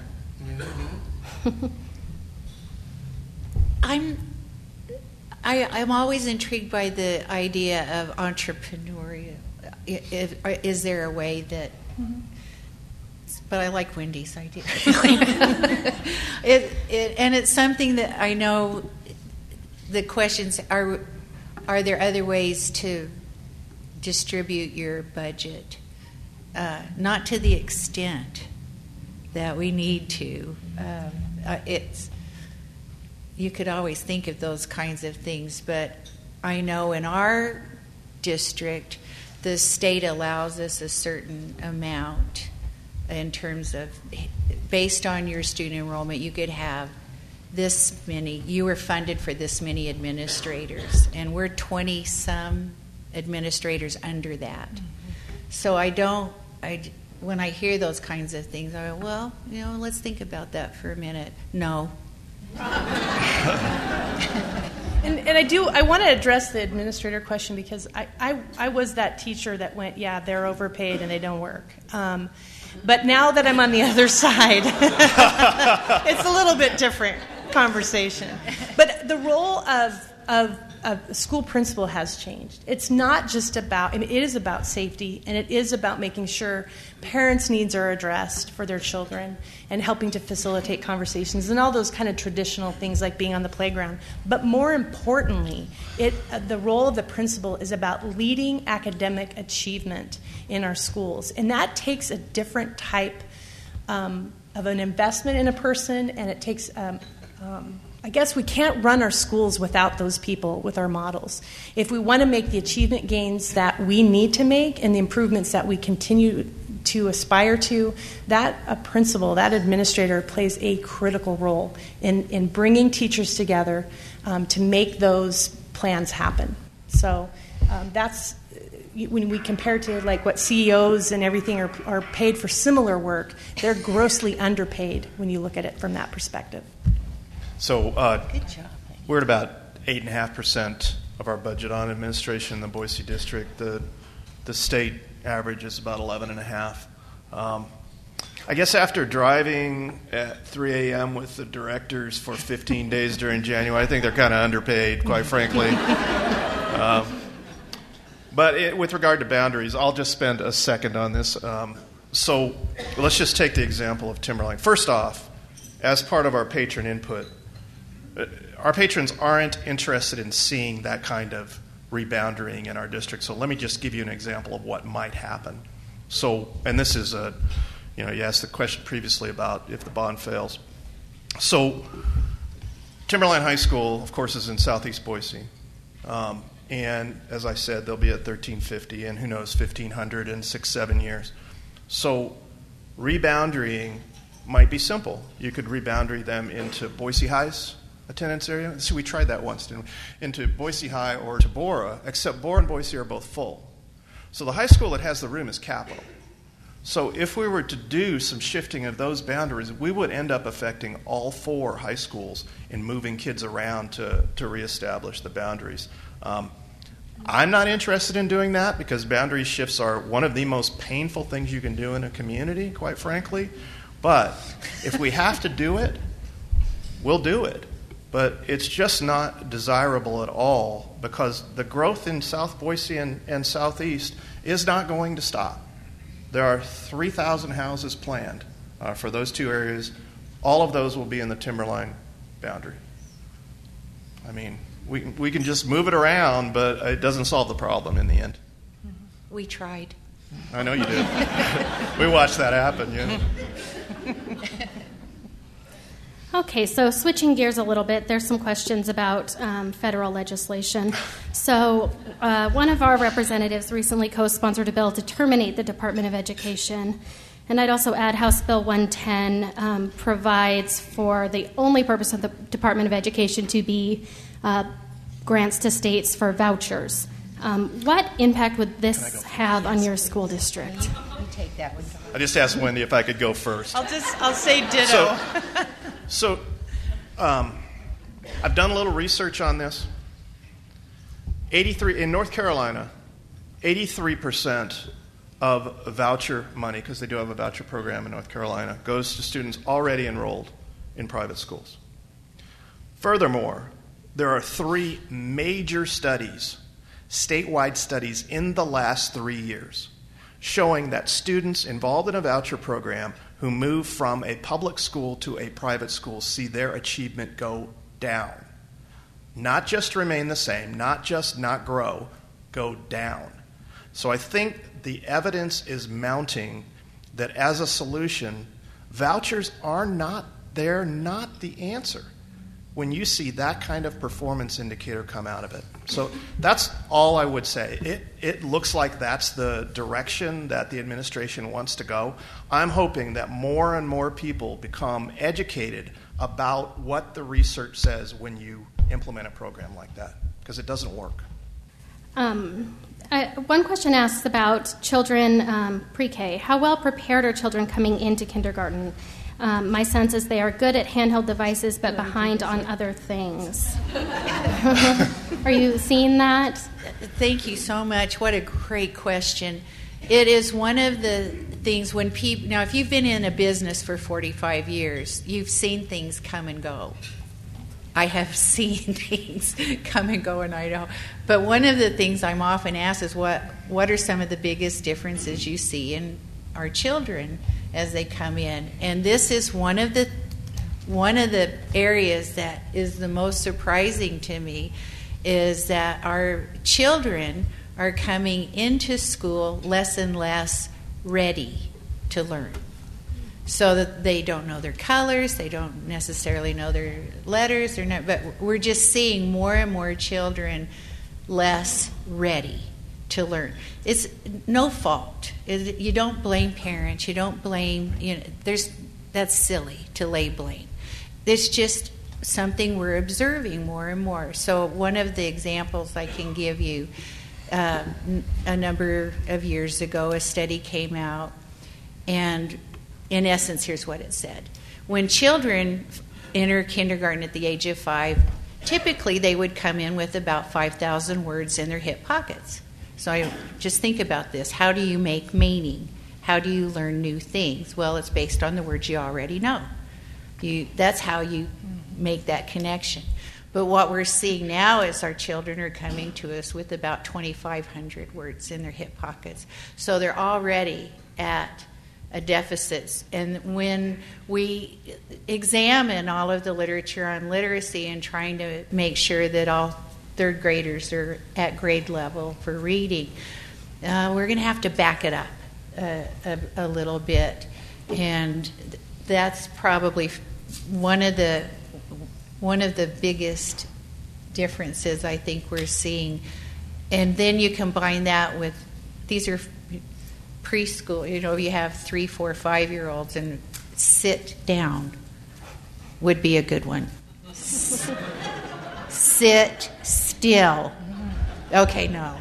I'm always intrigued by the idea of entrepreneurial. Is there a way that? Mm-hmm. But I like Wendy's idea. And it's something that I know. The questions are there other ways to distribute your budget? Not to the extent that we need to. You could always think of those kinds of things, but I know in our district, the state allows us a certain amount in terms of, based on your student enrollment, you could have this many. You were funded for this many administrators, and we're 20-some administrators under that. Mm-hmm. So when I hear those kinds of things, I go, well, let's think about that for a minute. No. And I want to address the administrator question, because I was that teacher that went, yeah, they're overpaid and they don't work. But now that I'm on the other side, it's a little bit different conversation. But the role of a school principal has changed. It's not just about, it is about safety, and it is about making sure parents' needs are addressed for their children and helping to facilitate conversations and all those kind of traditional things like being on the playground. But more importantly, the role of the principal is about leading academic achievement in our schools. And that takes a different type of an investment in a person, and it takes I guess we can't run our schools without those people, with our models. If we want to make the achievement gains that we need to make and the improvements that we continue to aspire to, that a principal, that administrator plays a critical role in bringing teachers together to make those plans happen. So that's, when we compare to like what CEOs and everything are paid for similar work, they're grossly underpaid when you look at it from that perspective. So good job. We're at about 8.5% of our budget on administration in the Boise district. The state average is about 11.5%. I guess after driving at 3 a.m. with the directors for 15 days during January, I think they're kind of underpaid, quite frankly. But with regard to boundaries, I'll just spend a second on this. So let's just take the example of Timberline. First off, as part of our patron input, our patrons aren't interested in seeing that kind of rebounding in our district. So let me just give you an example of what might happen. So, and this is you asked the question previously about if the bond fails. So Timberline High School, of course, is in southeast Boise. And as I said, they'll be at 1,350 and who knows, 1,500 in 6-7 years. So rebounding might be simple. You could reboundary them into Boise High's attendance area. So we tried that once, didn't we? Into Boise High or to Bora, except Bora and Boise are both full. So the high school that has the room is Capital. So if we were to do some shifting of those boundaries, we would end up affecting all 4 high schools in moving kids around to reestablish the boundaries. I'm not interested in doing that because boundary shifts are one of the most painful things you can do in a community, quite frankly. But if we have to do it, we'll do it. But it's just not desirable at all because the growth in South Boise and Southeast is not going to stop. There are 3,000 houses planned for those 2 areas. All of those will be in the Timberline boundary. I mean, we can just move it around, but it doesn't solve the problem in the end. We tried. I know you did. We watched that happen, yeah. Okay, so switching gears a little bit, there's some questions about federal legislation. So one of our representatives recently co-sponsored a bill to terminate the Department of Education. And I'd also add House Bill 110 provides for the only purpose of the Department of Education to be grants to states for vouchers. What impact would this have on your school district? You take that one. I just asked Wendy if I could go first. I'll say ditto. So I've done a little research on this. In North Carolina, 83% of voucher money, because they do have a voucher program in North Carolina, goes to students already enrolled in private schools. Furthermore, there are 3 major studies, statewide studies in the last 3 years, showing that students involved in a voucher program who move from a public school to a private school see their achievement go down. Not just remain the same, not just not grow, go down. So I think the evidence is mounting that as a solution, vouchers they're not the answer when you see that kind of performance indicator come out of it. So that's all I would say. It looks like that's the direction that the administration wants to go. I'm hoping that more and more people become educated about what the research says when you implement a program like that, because it doesn't work. One question asks about children pre-K. How well prepared are children coming into kindergarten? My sense is they are good at handheld devices but behind on other things. Are you seeing that? Thank you so much. What a great question. It is one of the things when people... Now, if you've been in a business for 45 years, you've seen things come and go. I have seen things come and go in Idaho. But one of the things I'm often asked is what are some of the biggest differences you see in our children as they come in? And this is one of the areas that is the most surprising to me, is that our children are coming into school less and less ready to learn. So that they don't know their colors, they don't necessarily know their letters, but we're just seeing more and more children less ready to learn. It's no fault. You don't blame parents. You don't blame. That's silly to lay blame. It's just something we're observing more and more. So one of the examples I can give you, a number of years ago, a study came out, and in essence, here's what it said. When children enter kindergarten at the age of 5, typically they would come in with about 5,000 words in their hip pockets. So just think about this. How do you make meaning? How do you learn new things? Well, it's based on the words you already know. That's how you make that connection. But what we're seeing now is our children are coming to us with about 2,500 words in their hip pockets. So they're already at a deficit. And when we examine all of the literature on literacy and trying to make sure that all third graders are at grade level for reading, we're going to have to back it up a little bit. And that's probably one of the biggest differences I think we're seeing. And then you combine that with, these are preschool, you have 3, 4, 5-year-olds, and sit down would be a good one. Sit still. Okay, no.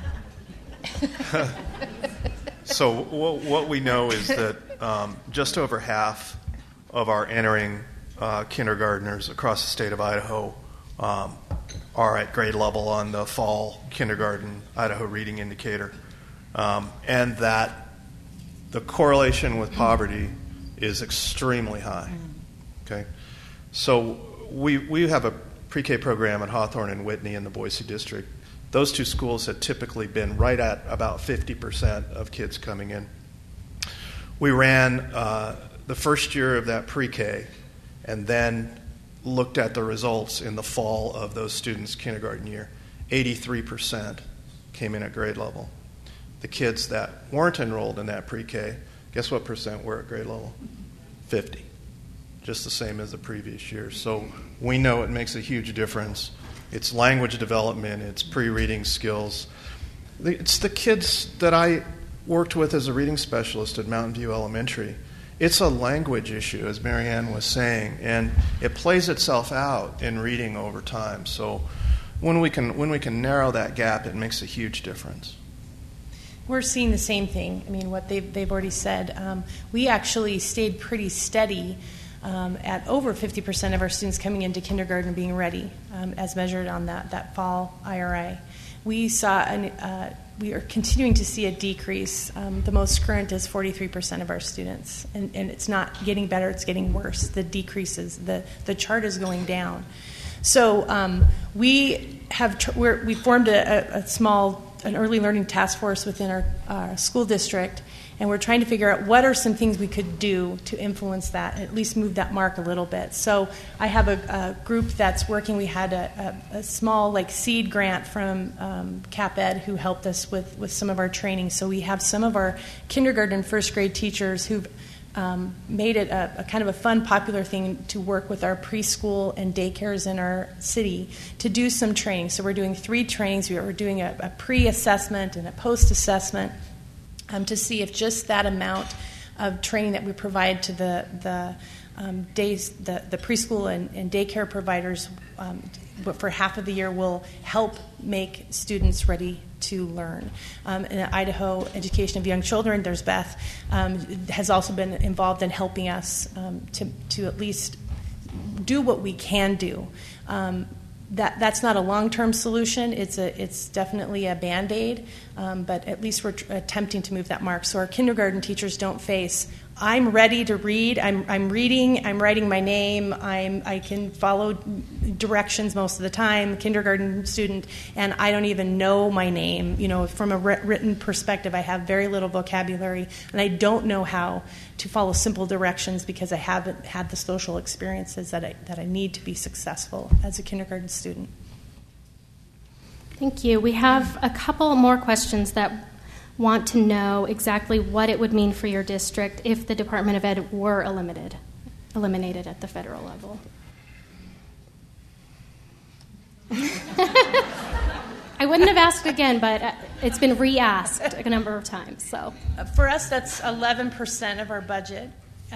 So what we know is that just over half of our entering kindergartners across the state of Idaho are at grade level on the fall kindergarten Idaho Reading Indicator, and that the correlation with poverty is extremely high. Okay, so we have a pre-K program at Hawthorne and Whitney in the Boise district. Those two schools had typically been right at about 50% of kids coming in. We ran the first year of that pre-K and then looked at the results in the fall of those students' kindergarten year. 83% came in at grade level. The kids that weren't enrolled in that pre-K, guess what percent were at grade level? 50. just the same as the previous year. So we know it makes a huge difference. It's language development, it's pre-reading skills. It's the kids that I worked with as a reading specialist at Mountain View Elementary. It's a language issue, as Marianne was saying, and it plays itself out in reading over time. So when we can narrow that gap, it makes a huge difference. We're seeing the same thing. I mean, what they've already said. We actually stayed pretty steady at over 50% of our students coming into kindergarten being ready, as measured on that fall IRI. We are continuing to see a decrease. The most current is 43% of our students, and it's not getting better; it's getting worse. The decreases, the chart is going down. So we formed an early learning task force within our school district, and we're trying to figure out what are some things we could do to influence that, at least move that mark a little bit. So I have a group that's working. We had a small seed grant from CapEd who helped us with some of our training. So we have some of our kindergarten and first grade teachers who've made it a kind of a fun, popular thing to work with our preschool and daycares in our city to do some training. So we're doing 3 trainings. We're doing a pre-assessment and a post-assessment to see if just that amount of training that we provide to the preschool and daycare providers for half of the year will help make students ready to learn. In the Idaho Education of Young Children, there's Beth, has also been involved in helping us to at least do what we can do. That's not a long-term solution. It's definitely a Band-Aid, but at least we're attempting to move that mark so our kindergarten teachers don't face, I'm ready to read, I'm reading, I'm writing my name, I can follow directions most of the time, kindergarten student, and I don't even know my name. From a written perspective, I have very little vocabulary, and I don't know how to follow simple directions because I haven't had the social experiences that I need to be successful as a kindergarten student. Thank you. We have a couple more questions that want to know exactly what it would mean for your district if the Department of Ed were eliminated at the federal level. I wouldn't have asked again, but it's been re-asked a number of times. So, for us, that's 11% of our budget.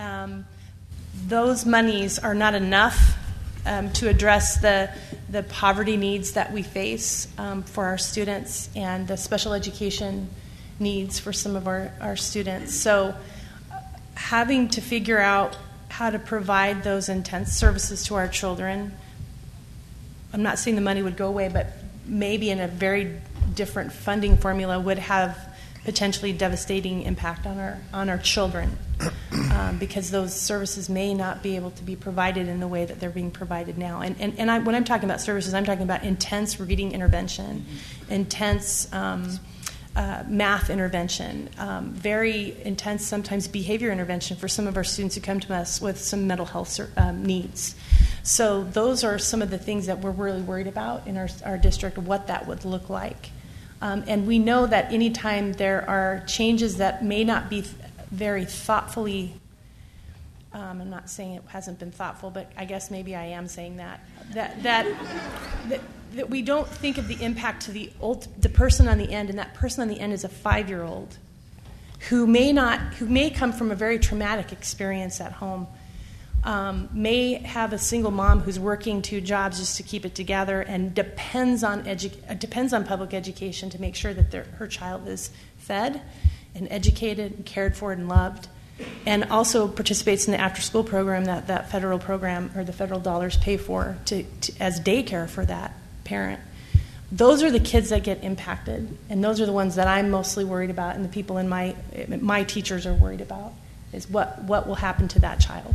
Those monies are not enough to address the poverty needs that we face for our students and the special education needs for some of our students. So having to figure out how to provide those intense services to our children, I'm not saying the money would go away, but maybe in a very different funding formula would have potentially devastating impact on our children because those services may not be able to be provided in the way that they're being provided now. And when I'm talking about services, I'm talking about intense reading intervention, intense math intervention, very intense sometimes behavior intervention for some of our students who come to us with some mental health needs. So those are some of the things that we're really worried about in our district, what that would look like. And we know that anytime there are changes that may not be very thoughtfully, I'm not saying it hasn't been thoughtful, but I guess maybe I am saying that we don't think of the impact to the person on the end, and that person on the end is a 5-year-old who may come from a very traumatic experience at home, may have a single mom who's working 2 jobs just to keep it together, and depends on public education to make sure that her child is fed and educated and cared for and loved, and also participates in the after-school program that federal program or the federal dollars pay for as daycare for that parent. Those are the kids that get impacted, and those are the ones that I'm mostly worried about, and the people in my teachers are worried about, is what will happen to that child.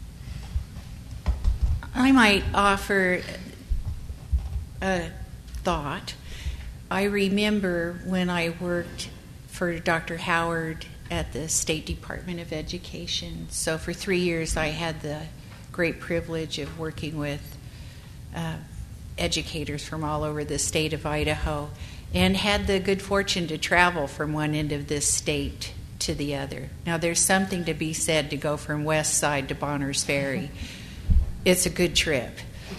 I might offer a thought. I remember when I worked for Dr. Howard at the State Department of Education. So for 3 years I had the great privilege of working with educators from all over the state of Idaho, and had the good fortune to travel from one end of this state to the other. Now, there's something to be said to go from West Side to Bonners Ferry. It's a good trip.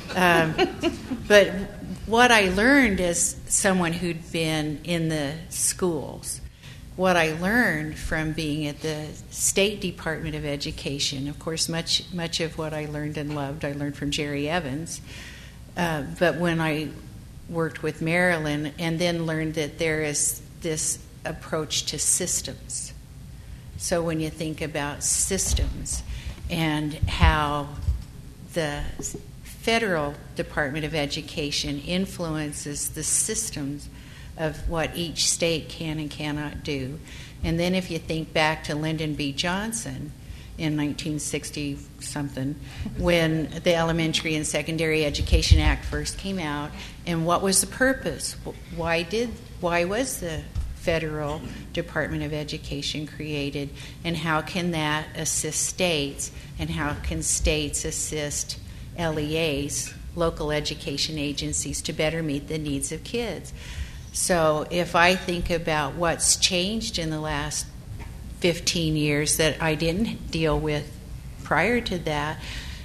But what I learned as someone who'd been in the schools, what I learned from being at the State Department of Education, of course, much of what I learned and loved, I learned from Jerry Evans. But when I worked with Marilyn and then learned that there is this approach to systems. So when you think about systems and how the federal Department of Education influences the systems of what each state can and cannot do. And then if you think back to Lyndon B. Johnson in 1960-something, when the Elementary and Secondary Education Act first came out, and what was the purpose? Why was the Federal Department of Education created, and how can that assist states, and how can states assist LEAs, local education agencies, to better meet the needs of kids? So if I think about what's changed in the last 15 years that I didn't deal with prior to that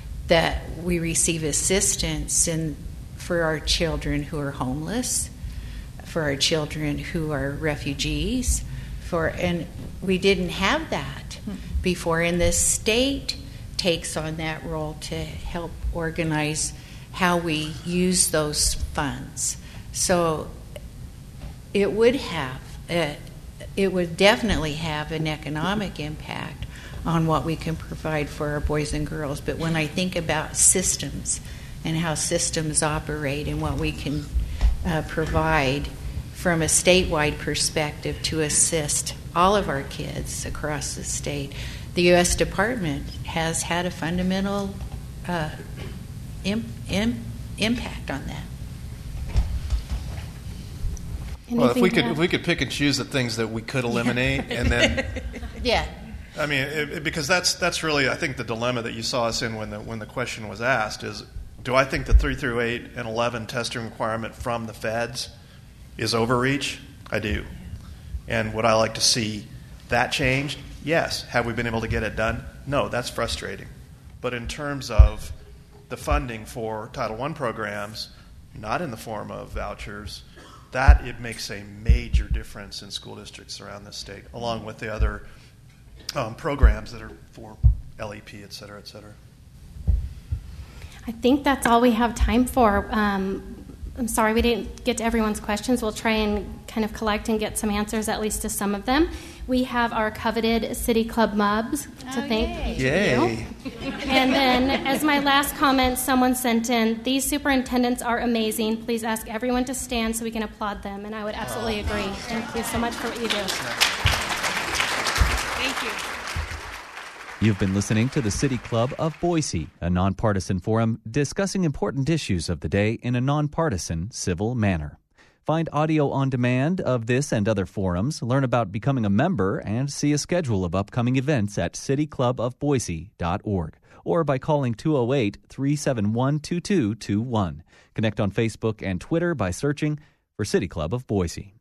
we receive assistance for our children who are homeless, for our children who are refugees, and we didn't have that before. And the state takes on that role to help organize how we use those funds. So it would definitely have an economic impact on what we can provide for our boys and girls. But when I think about systems and how systems operate and what we can provide from a statewide perspective to assist all of our kids across the state, the U.S. Department has had a fundamental impact on that. Well, if we could pick and choose the things that we could eliminate, and then yeah. I mean, because that's really, I think, the dilemma that you saw us in when the question was asked is, do I think the 3 through 8 and 11 testing requirement from the feds is overreach? I do. And would I like to see that changed? Yes. Have we been able to get it done? No, that's frustrating. But in terms of the funding for Title I programs, not in the form of vouchers, that it makes a major difference in school districts around this state, along with the other programs that are for LEP, et cetera, et cetera. I think that's all we have time for. I'm sorry we didn't get to everyone's questions. We'll try and kind of collect and get some answers, at least to some of them. We have our coveted City Club Mubs to thank you. And then, as my last comment, someone sent in, these superintendents are amazing. Please ask everyone to stand so we can applaud them. And I would absolutely agree. Thank you so much for what you do. Thank you. You've been listening to the City Club of Boise, a nonpartisan forum discussing important issues of the day in a nonpartisan, civil manner. Find audio on demand of this and other forums, learn about becoming a member, and see a schedule of upcoming events at cityclubofboise.org or by calling 208-371-2221. Connect on Facebook and Twitter by searching for City Club of Boise.